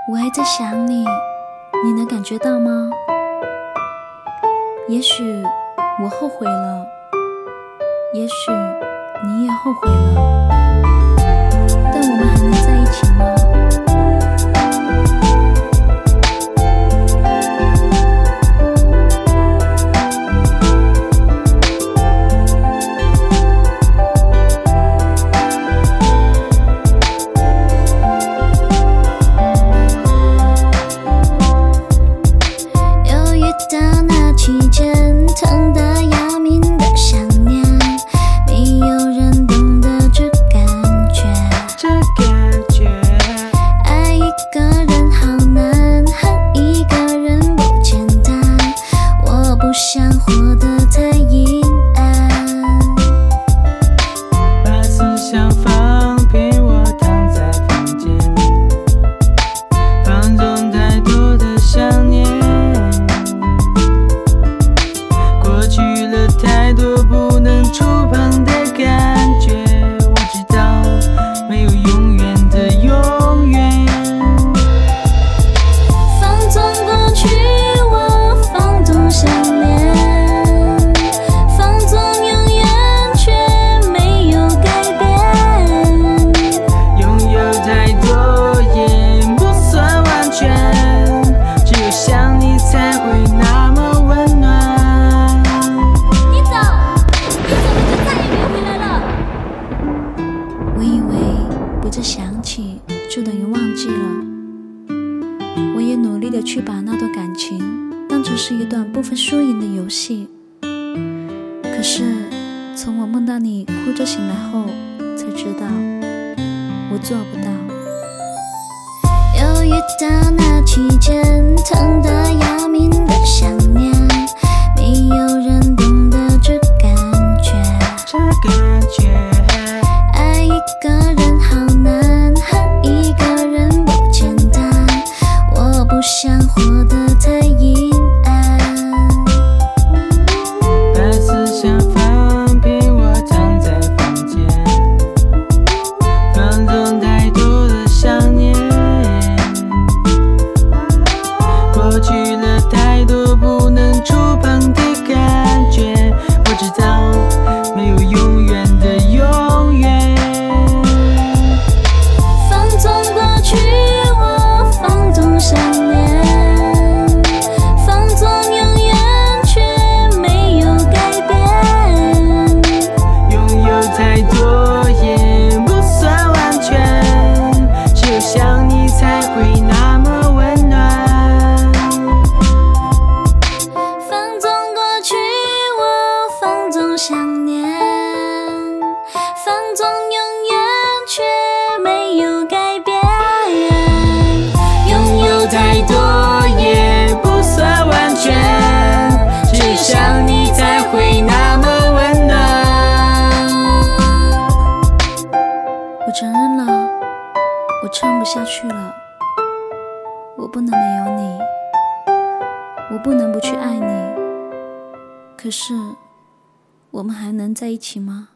我还在想你，你能感觉到吗？也许我后悔了，也许你也后悔了，但我们还能在一起吗？ 想活得太阴暗，把思想放平，我躺在房间，放纵太多的想念，过去了太多不能触碰的感觉，我知道没有永远的永远，放纵过去，我放纵想念， 不再想起就等于忘记了。我也努力地去把那段感情当成是一段不分输赢的游戏，可是从我梦到你哭着醒来后，才知道我做不到。 又遇到那期间疼得要命的想念，没有人懂得这感觉，爱一个人好难，恨一个人不简单，我不想活得太阴暗，把思想放平，我躺在房间，放纵太多的想念，过去了太多不能触碰的感觉，我知道没有永远的永远，放纵过去，我放纵想念，放纵永远却没有改变，拥有太多也不算完全，只有想你才会那么温暖，放纵过去，我放纵想念，放纵永远却没有改变，拥有太多也不算完全，只有想你才会那么温暖。 我承认了，我撑不下去了，我不能没有你，我不能不去爱你，可是我们还能在一起吗？